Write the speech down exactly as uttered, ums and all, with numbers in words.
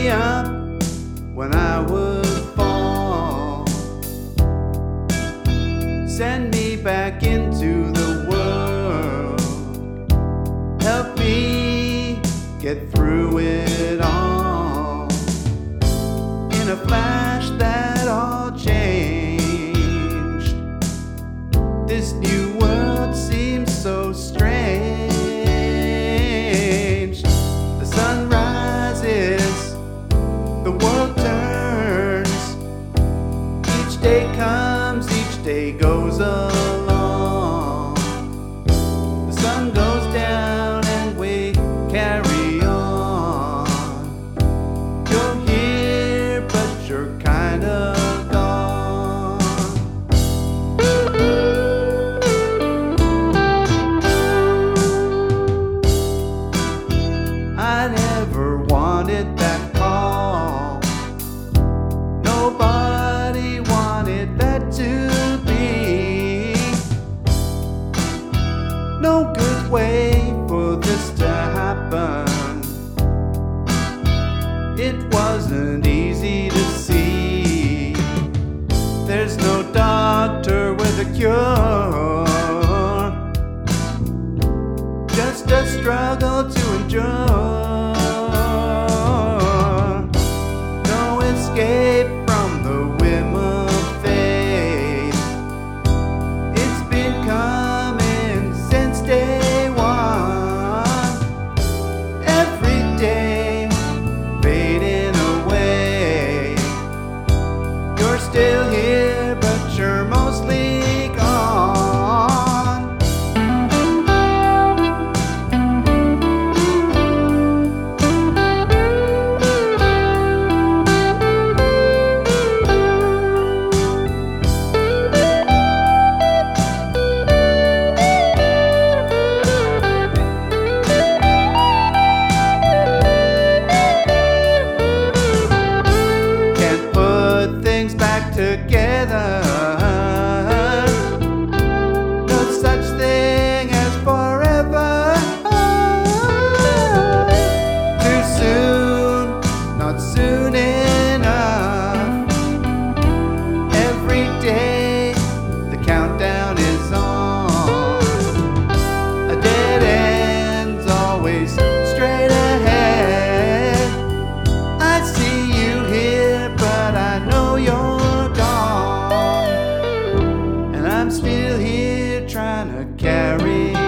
me up when I would fall. Send me back into the world. Help me get through it all. In a flash that all changed. This new world seems so strange. The sun rises, the world turns. Each day comes, each day goes along. The sun goes down and we carry on. You're here, but you're kind of gone. I never wanted that call. Nobody wanted that to be. No good way for this to happen. It wasn't easy to see. There's no doctor with a cure. Just a struggle to endure. No escape from the whim of fate. It's been coming since day one. Every day fading away. You're still here, but you're mostly gone. Things back together. No such thing as forever. Too soon, not soon enough. Every day the countdown is on. A dead end's always straight ahead. I see you here, but I know you're gone, and I'm still here trying to carry